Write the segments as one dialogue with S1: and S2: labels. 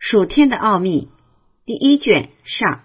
S1: 属天的奥秘第一卷上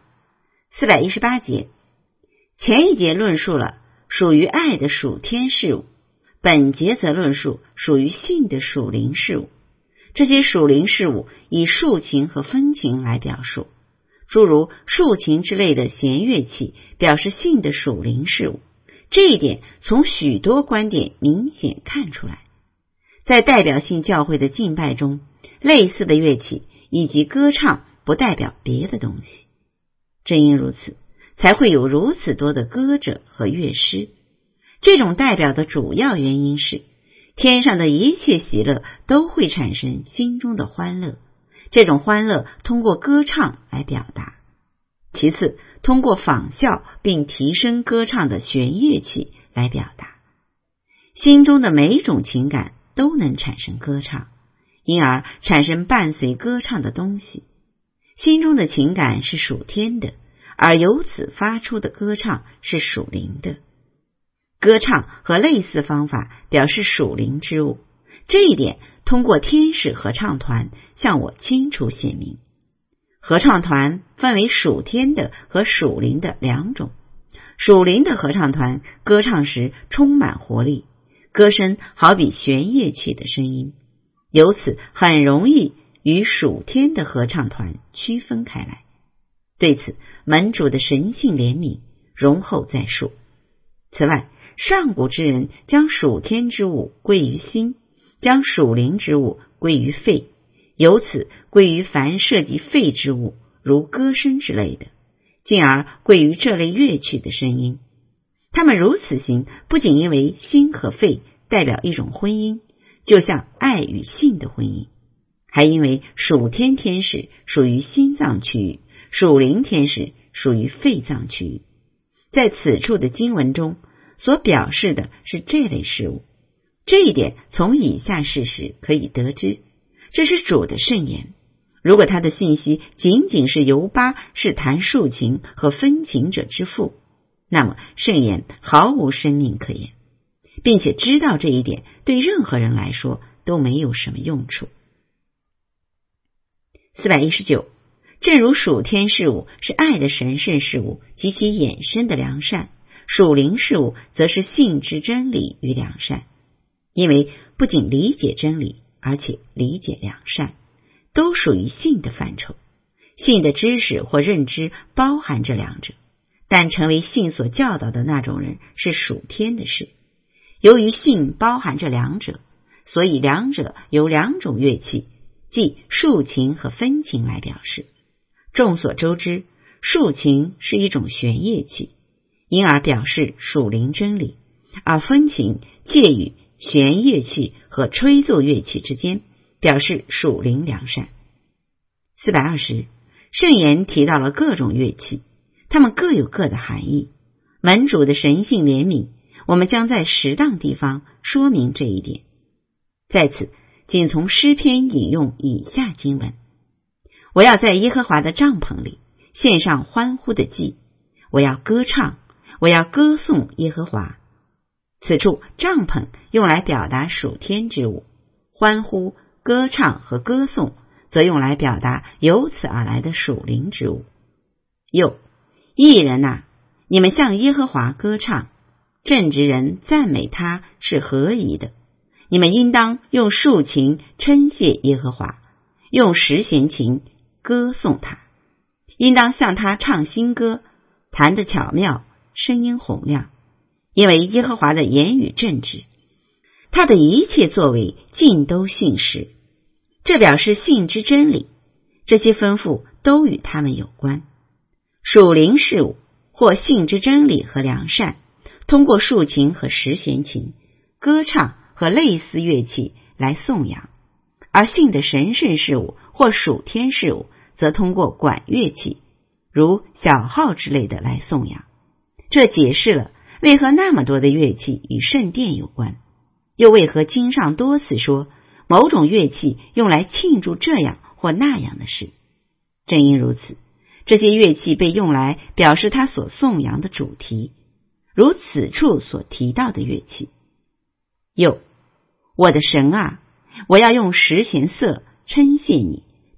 S1: 418节。前一节论述了属于爱的属天事物，本节则论述属于性的属灵事物。这些属灵事物以竖琴和分琴来表述，诸如竖琴之类的弦乐器表示性的属灵事物，这一点从许多观点明显看出来。在代表性教会的敬拜中，类似的乐器以及歌唱不代表别的东西。正因如此，才会有如此多的歌者和乐师。这种代表的主要原因是，天上的一切喜乐都会产生心中的欢乐，这种欢乐通过歌唱来表达。其次，通过仿效并提升歌唱的弦乐器来表达。心中的每种情感都能产生歌唱，因而产生伴随歌唱的东西。心中的情感是属天的，而由此发出的歌唱是属灵的。歌唱和类似方法表示属灵之物，这一点通过天使合唱团向我清楚显明。合唱团分为属天的和属灵的两种。属灵的合唱团歌唱时充满活力，歌声好比弦乐器的声音，由此很容易与属天的合唱团区分开来。对此，门主的神性怜悯容后再述。此外，上古之人将属天之物归于心，将属灵之物归于肺，由此归于凡涉及肺之物，如歌声之类的，进而归于这类乐曲的声音。他们如此行，不仅因为心和肺代表一种婚姻，就像爱与性的婚姻，还因为属天天使属于心脏区域，属灵天使属于肺脏区域。在此处的经文中所表示的是这类事物，这一点从以下事实可以得知，这是主的圣言。如果他的信息仅仅是犹巴是弹竖琴和分琴者之父，那么圣言毫无生命可言，并且知道这一点对任何人来说都没有什么用处。419，正如属天事物是爱的神圣事物及其衍生的良善，属灵事物则是性之真理与良善。因为不仅理解真理，而且理解良善，都属于性的范畴。性的知识或认知包含这两者，但成为性所教导的那种人是属天的事。由于性包含这两者，所以两者由两种乐器，即竖琴和分琴来表示。众所周知，竖琴是一种弦乐器，因而表示属灵真理，而分琴介于弦乐器和吹奏乐器之间，表示属灵良善。420，圣言提到了各种乐器，它们各有各的含义。门主的神性怜悯，我们将在适当地方说明这一点。在此，仅从诗篇引用以下经文：我要在耶和华的帐篷里献上欢呼的祭，我要歌唱，我要歌颂耶和华。此处帐篷用来表达属天之物，欢呼、歌唱和歌颂则用来表达由此而来的属灵之物。又，义人哪，你们向耶和华歌唱，正直人赞美他是合宜的。你们应当用竖琴称谢耶和华，用十弦琴歌颂他，应当向他唱新歌，弹得巧妙，声音洪亮。因为耶和华的言语正直，他的一切作为尽都信实，这表示信之真理。这些吩咐都与他们有关。属灵事物或信之真理和良善，通过竖琴和十弦琴、歌唱和类似乐器来颂扬；而信的神圣事物或属天事物，则通过管乐器，如小号之类的来颂扬。这解释了为何那么多的乐器与圣殿有关，又为何经上多次说某种乐器用来庆祝这样或那样的事。正因如此，这些乐器被用来表示他所颂扬的主题，如此处所提到的乐器。又，我的神啊，我要用十弦瑟称谢你，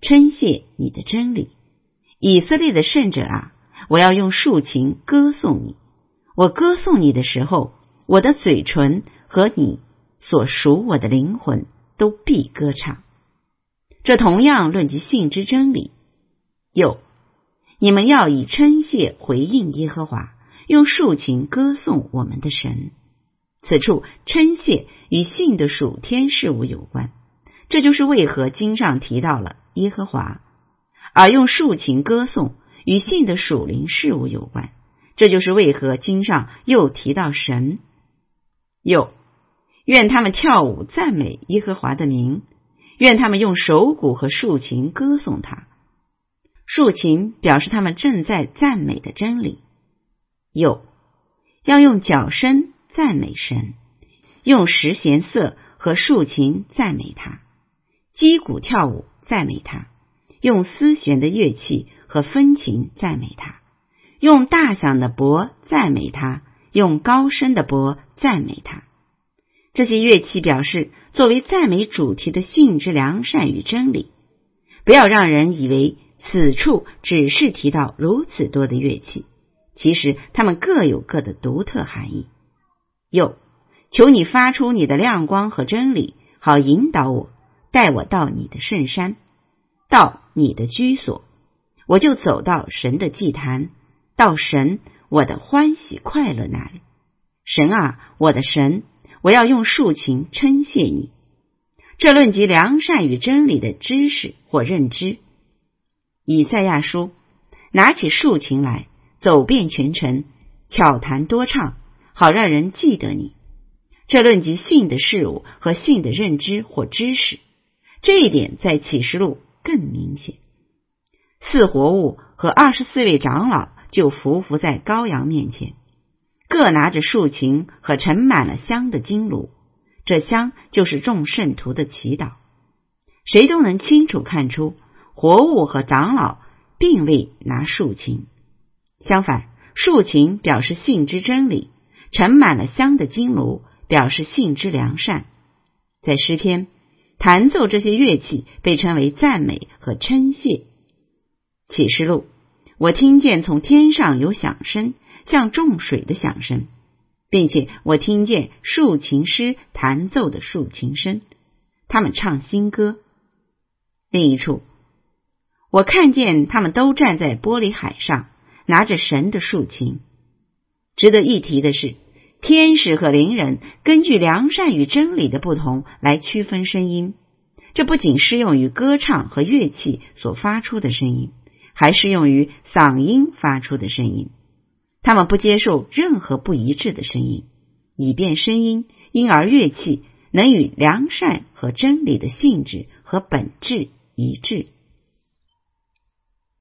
S1: 称谢你的真理。以色列的圣者啊，我要用竖琴歌颂你。我歌颂你的时候，我的嘴唇和你所属我的灵魂都必歌唱。这同样论及信之真理。又，你们要以称谢回应耶和华，用竖琴歌颂我们的神。此处称谢与信的属天事物有关，这就是为何经上提到了耶和华，而用竖琴歌颂与信的属灵事物有关，这就是为何经上又提到神。又，愿他们跳舞赞美耶和华的名，愿他们用手鼓和竖琴歌颂他。竖琴表示他们正在赞美的真理。又，要用角声赞美神，用十弦瑟和竖琴赞美他，击鼓跳舞赞美他，用丝弦的乐器和风琴赞美他，用大响的钹赞美他，用高声的钹赞美他。这些乐器表示作为赞美主题的性之良善与真理。不要让人以为此处只是提到如此多的乐器，其实它们各有各的独特含义。又，求你发出你的亮光和真理，好引导我，带我到你的圣山，到你的居所，我就走到神的祭坛，到神我的欢喜快乐那里。神啊，我的神，我要用竖琴称谢你。这论及良善与真理的知识或认知。以赛亚书，拿起竖琴来，走遍全城，巧弹多唱，好让人记得你。这论及信的事物和信的认知或知识，这一点在启示录更明显。四活物和24位长老就匍匐在羔羊面前，各拿着竖琴和盛满了香的金炉，这香就是众圣徒的祈祷。谁都能清楚看出，活物和长老并未拿竖琴，相反，竖琴表示信之真理，盛满了香的金炉表示信之良善。在诗篇，弹奏这些乐器被称为赞美和称谢。启示录，我听见从天上有响声，像众水的响声，并且我听见竖琴师弹奏的竖琴声，他们唱新歌。另一处，我看见他们都站在玻璃海上，拿着神的竖琴。值得一提的是，天使和灵人根据良善与真理的不同来区分声音，这不仅适用于歌唱和乐器所发出的声音，还适用于嗓音发出的声音。他们不接受任何不一致的声音，以便声音因而乐器能与良善和真理的性质和本质一致。